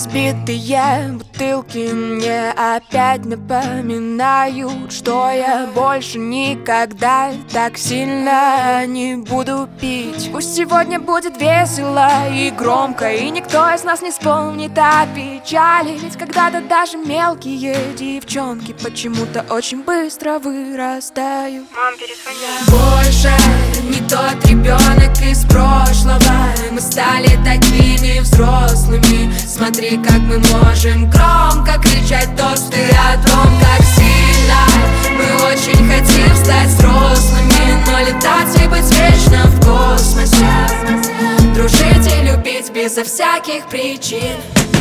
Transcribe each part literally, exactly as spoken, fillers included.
Разбитые бутылки мне опять напоминают, что я больше никогда так сильно не буду пить. Пусть сегодня будет весело и громко, и никто из нас не вспомнит о печали. Ведь когда-то даже мелкие девчонки почему-то очень быстро вырастают. Мам, перезвони. Больше не тот ребенок из прошлого. Мы стали такими взрослыми. Смотри, как мы можем громко кричать тосты о том, как сильно мы очень хотим стать взрослыми, но летать и быть вечно в космосе, дружить и любить безо всяких причин.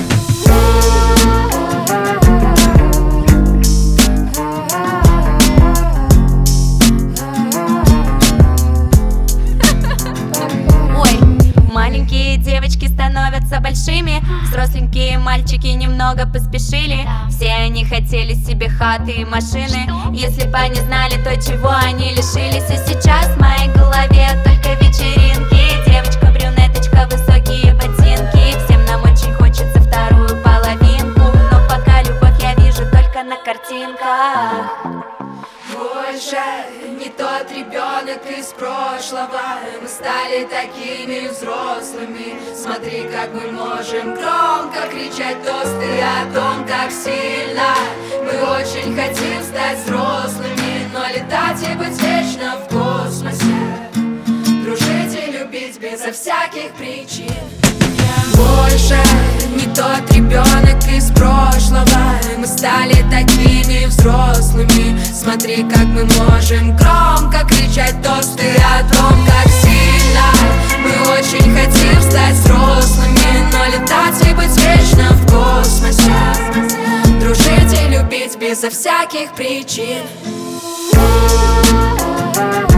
Маленькие девочки становятся большими, взросленькие мальчики немного поспешили. Все они хотели себе хаты и машины. Если бы они знали то, чего они лишились. И сейчас в моей голове только вечеринки. Девочка-брюнеточка, высокие ботинки. Всем нам очень хочется вторую половинку, но пока любовь я вижу только на картинках. Больше не тот ребенок из прошлого. Мы стали такими взрослыми. Смотри, как мы можем громко кричать тосты о том, как сильно мы очень хотим стать взрослыми, но летать и быть вечно в космосе, дружить и любить безо всяких причин. Больше не тот ребенок из прошлого. Мы стали такими взрослыми. Смотри, как мы можем громко кричать тосты о том, как сильно мы очень хотим стать взрослыми, но летать и быть вечно в космосе, дружить и любить безо всяких причин.